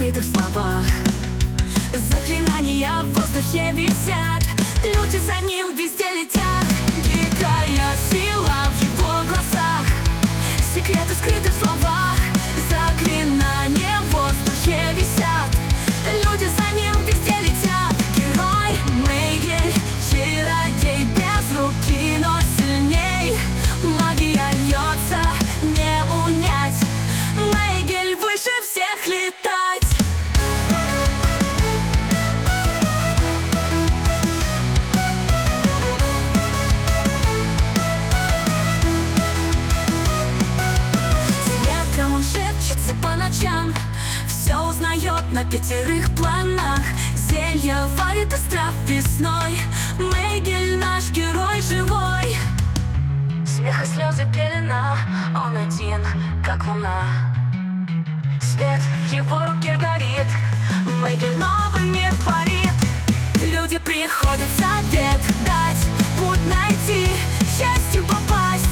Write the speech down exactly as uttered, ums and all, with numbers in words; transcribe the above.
скрыты в словах. Заклинания в воздухе висят, люди за ним везде летят. Дикая сила в его глазах, секреты скрыты в словах. Заклинания в воздухе висят, люди за ним везде летят. Герой Мейгель, чародей без руки, но сильней. Магия льется, не унять. Мейгель выше всех летать. Светом он шепчется по ночам, все узнает на пятерых планах. Зелья варит из трав весной, Мейгель наш герой живой. Смех и слезы пелена, он один, как луна. Свет в его руке горит, Мейгель новый мир творит. Люди приходят совет дать, путь найти, счастью попасть.